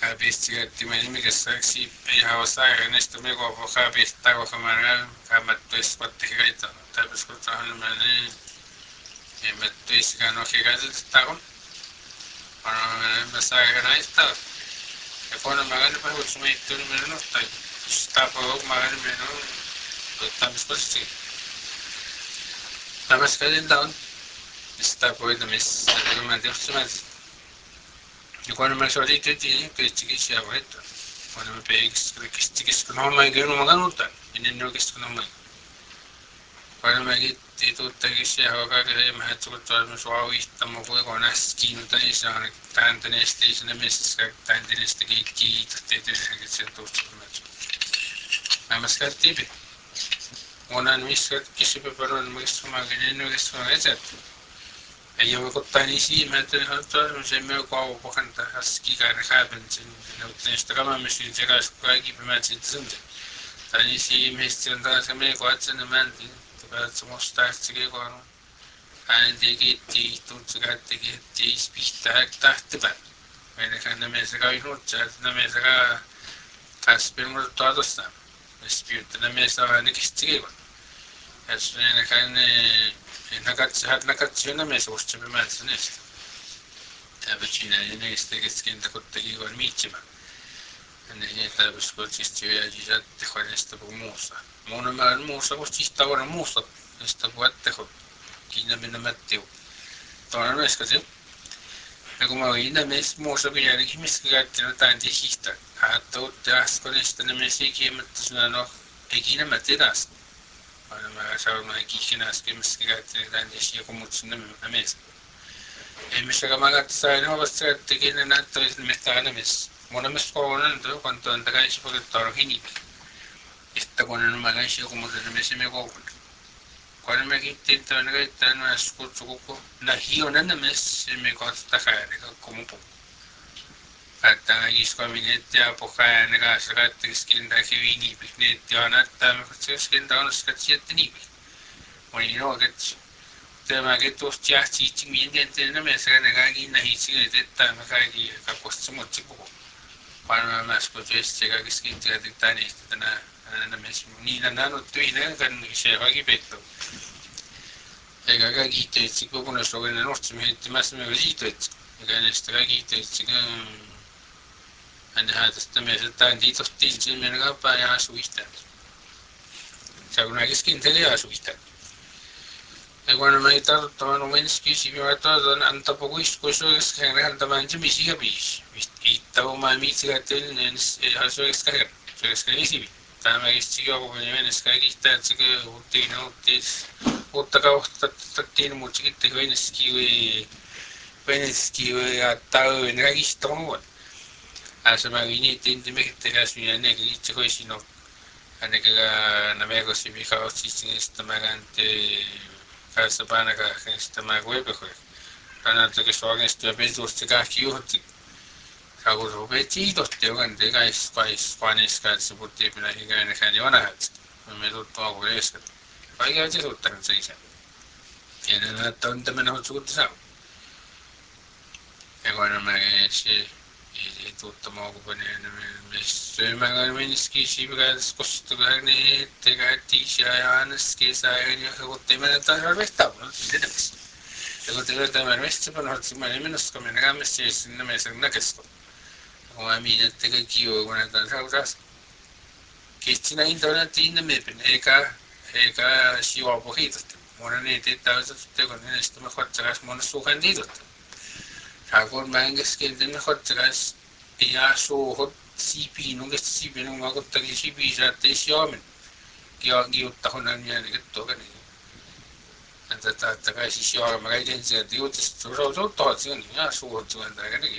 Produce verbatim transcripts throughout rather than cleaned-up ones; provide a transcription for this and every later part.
Kabistigati manimigasaksi pihawasaga nesta mego kabista kamara kamatwis patikaita tapos ko tahan mane ematwis kano kigazi tagon para masaga na esta e kono magani pa usme tur meno ta sta po magani meno tapos ko si tapos ka din down sta po ito mis mante usmas e kono ma solito ti che ci che sia vetto quando mi pex che sti che sono mai che non magano ta e non che sono mai quando mi ti tutta che sia hoga che ma tutto tutto so a vista ma poi con aski non te ne sa tante ne sti ne mes tante ne sti che chi tutte te che c'è tutto ma ma scatti una miska che si prepara il misto ma che non che sono esatto e io con tani si mette hanto non se me qua po canta aski ka haben sin no Instagram mi si llega a chi prima ci zunde tani si mesti andare se me qua ce ne mandi per mostrarci che qua anche che ti tutto che che ti spista tatte ba bene che non mi sa che non c'è non mi sa che aspiramo tutto sta spirito non mi sa ne che sti qua adesso ne che nakatsi hat nakatsi na mesa usti be mats nest ta vicina ne este che skinta kotta i gol michima ne ne ta bisko chisti ya jat te khone sta bu musa mona ma musa usti sta ora musa sta bu atte kho kina me na matteo tona no es kasi e kuma ina mes musa be ya ki mis ga te ta anti hista ha to das con esta ne mesi ki mat na no e kina materas Ana ma sa ma ki kina ske mis ga te dan de shi ko mutsun na mes e mis ga ma ga sa no ba sa te kina na to is mes ta na mes mona mes ko na to cuanto anda ga shi ko to hini esta con no ma ga shi ko mutsun mes me ko cuando me quité to na ga ta no es ko ko ko na hi ona na mes me ko ta ga ne ko mo Ata is kabinete apo kaya nagasagat skin da hivini pikne tiana ta skin da nos katsiet ni when you know that te ma que tos ya chi chi mi de na me sa na ga gi na hi chi de ta ma ga gi ka posto mo chi ko para ma sko je se ga skin da de ta ni na na me ni na na no tu ina kan se ga gi petto e ga ga gi te chi ko no so ga no chi me ti mas me gi te ga ne sta ga gi te chi ga أن هذا استمع التاندي تفتيل من غابة يا سويستا سأقول لك إسكين تلي يا سويستا أقول ما يتر طبعا وين سكي سي بما تظن أن تبغيش كوسو إسكين رحل طبعا جمي سيها بيش يتو ما ميت سكتل نس هسو إسكين سو إسكين يسيبي تاما يستيقى وبنيمين إسكين يستا تسكي وطين وطيس وطكا وطتين موتشكي تكوين إسكي وين إسكي ويأتاو وين غاقيش تغنوان asa magini tinte me te gas mi ane ki chico sino ane que na me go si mi ka si sin esta magante casa pana ka esta magwe be ko kana te que so hagan esto be dos te ka ki o ti ka go ro be ti do te o ande ga es pa es panes ka se por te pina hi ga ne ka ni ona hat me do to go es ka pa ga je so tan se sa tiene na tonta me no su sa e bueno me se e tutto modo bene me se magari me ski si ga scosto ga ne te ga ti sia an ski sa ne go te me ta al vesta no se ne e go te me ta me vesta per no si me menos come ne ga me si ne me se na che sto o a mi ne te ga ki o una ta sa usas che ci na internet in me e ka e ka si o poquito ora ne te ta te con ne sto mejor te gas mon su candido Agora mangas que de mejor tras e a so hot C P no que C P no ma cotta che C P já te xiamen che ho io ta hona mia ne to ga ne anta ta ta ga si xia ma ga den se de o so so so to si ne a so hot ga ga ne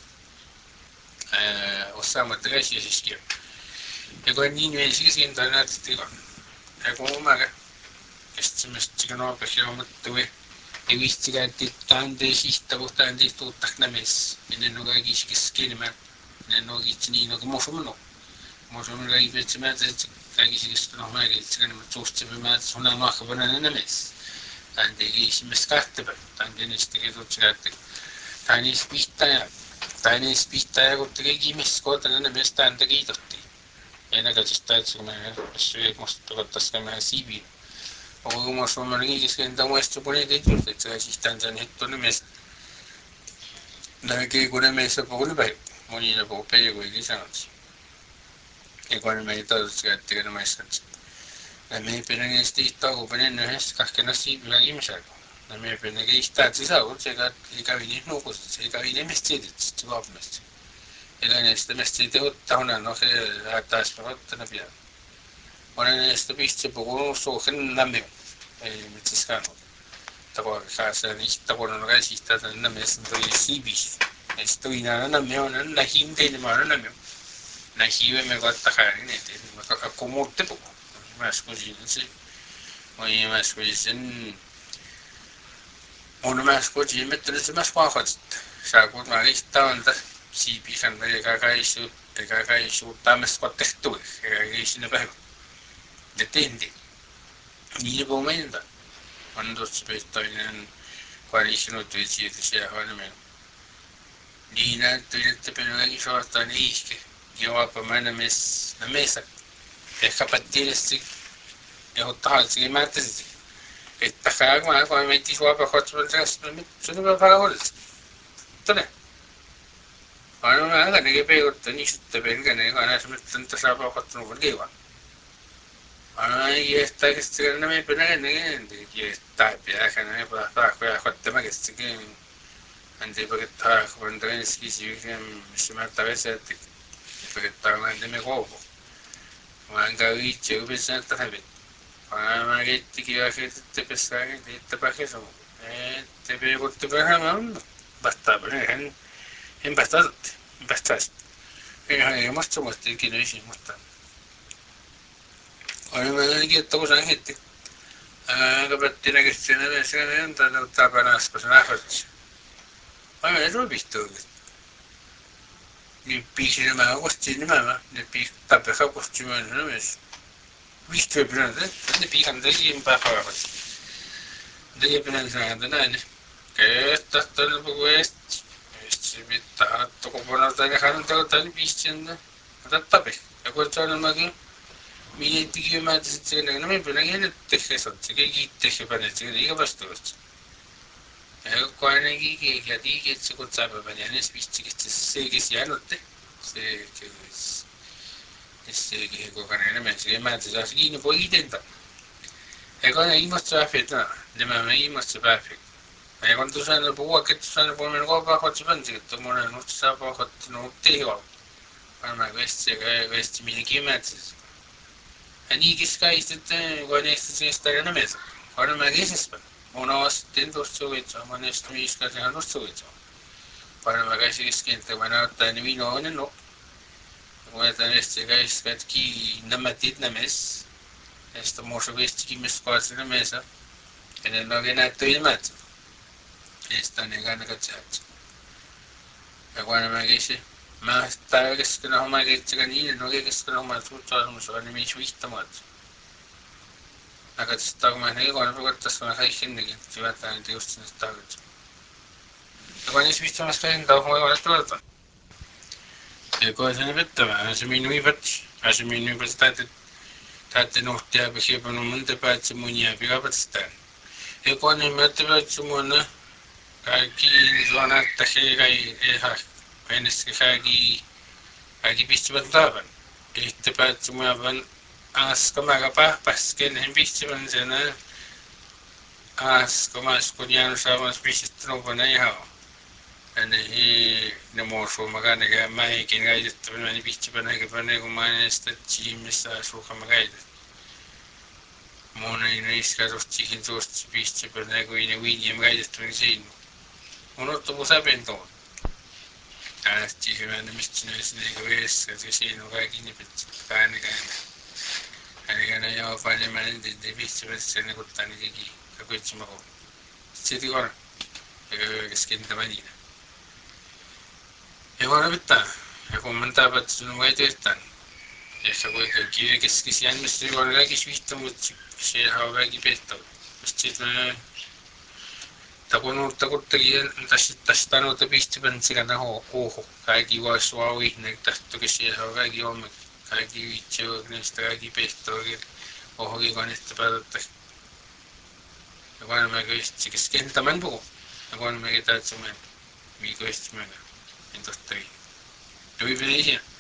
eh o sa ma ta ga si si schia e go ni ne si si internet ti ga e come ma ga che sti me sti no perché ho metto e visti che ti tante sista tante tutta na mes ne no ga gi si skene ma ne no gi ni no mo so no mo so no ga gi pezzi ma ga gi si sto ma ga si ma to sti ma so na no ga na na mes tante gi si me scatte per tante ne sti che to c'è tani spitta Tani spista ja kun teki miskoota ne myös tän teki totti. Ena katsosta että mä syy musta katsosta mä sibi. Onko mä suomen riikis kenttä muista pone tehty että se siis tän sen hetto ne myös. Näkee kun ne meissä puhunut päin. Moni ne puhuu päin kuin kisanat. Ja kun ne meitä toivottavasti että ne meissä. Nämä penen stiittaa kun penen yhdessä kahkena siibillä ihmisellä. Nämä penen keistää sisällä se ei kävi niin nukusta se ei kävi niin mistä se vaapimesta. Eikä näistä mistä tehottaa no se taas pahoittana pian. Olen näistä piste puhunut suuhin lämmin. Ei mitsiskaan ole. Tako kaasa niistä kun on käsistä tänne mistä toi siibis. Esto ina lämmin on lähin teille mä olen lämmin. Lähive me kautta härin eteen. Mä kumuutte puhun. Mä skusin se. Mä skusin on mä skusin mettä se mä spahot. Saakut mä riittää on siipihän eikä kaisu eikä kaisu tämmöistä kun tehty eikä kiisinä päivä de tendi niin pomenta on tuossa peittäinen koalition työtä siellä on men niin näyttää että penäkin saattaa niiske jopa mennä mes na mesa ehkä pattiilisesti ja ottaa se määrätisesti että kaa kun mä meitä suopa hotspot se on vähän paljon todella Ano nga ka nage pe got ni sitte ben ka ne kana smit tanta saba got no bol gewa. Ano ye sta ke sta na me pe na ne de ye sta pe a kana ne pa ta ko ya got ma ke sta ke ande pa ke ta ko andre ski si ke si ma ta vez te pa ke ta na de me go. Ma nga ri che be sa ta be. Pa ma ke ti ki a ke te pe sa ke te pa ke so. Eh te be got te pa ha ma basta be hen en bastante bastante eh musta musta que no es musta ahora me da que todo esa gente ah que tiene que ser una vez en enta no está para las personajes bueno eso he visto ni piche de más gusto ni más ni piche tapeja gusto no es visto pero de pican de y en baja de pensando nada que esto está el pues este está todo por no dejar todo tan vistiendo tape ya cuesta no más que mi tiki ma tse na me pero ya te eso te que te para te diga basta eh cuando que que que ti que se cosa para ya es viste que se que se anote se que es este que con el me se ma te así no puedo intentar e con ahí mostra feta de ma me mostra perfect e con tu sanno può che tu sanno può me go pa faccio pensi che tu mo non sa pa fatto no te ho ma questo che questo mi che metti Ani kiska istete gone istete stare na mesa. Ora ma geses pa. Uno was den dos so vecho, man ist mi iska te dos so vecho. Para ma gasi iskente mana tani mi no ne no. Ora tani este gais kat ki namatit na mes. Esto mo so vesti ki mes kwasi na mesa. En el no gena to il mat. Esta ne gana kachat. E gwana ma gesi ma sta che sta no ma che tigani no che sta no ma tutto no so ni mi schwicht mat. Aga sta ma ne gwana per sta ma hai hinne che ti va tanto just sta. E gwana si visto ma sta in da ho gwana sta. E cosa ne vetta ma se mi nui vat, a se mi nui vat tate no te a che per non te pa se munia pi ga sta. E gwana mette va se mona ka ki zona ta che ga e ha. Enes que ha ki aquí piste bandaban. Este pa se mo van as kama ga pa pas que ne piste ban se na as kama as kunyano sa mas piste no pa na ya. Ane e ne mo so magana ga mai que ga este pa ni piste pa na ga pa ne ko man esta chi misa so kama ga. Mo na ni iska dos chi hin dos piste pa na ko ni William ga este pa sin. Uno to sa bento. Ah, ci vanno vicino a questo, che si non va chi ne pane che ne che ne io fare male di di visto per se ne cottane che chi che questo ma come si ti guarda che schienta manina e guarda vetta e commentava su un guai testa e sa quel che chi che si hanno messo guarda che si visto molto si ha va chi petto questi Tako no tako tagi tas tas tano te pisti ben sika na ho ho kaikki wa swa wi ne tas to ke sia ho kaikki om kaikki vicho ne sta kaikki pesto ke oho ki kon este para ta bueno me que si que sken tamen po bueno me que ta tsumen mi ko este me entonces te yo vive ella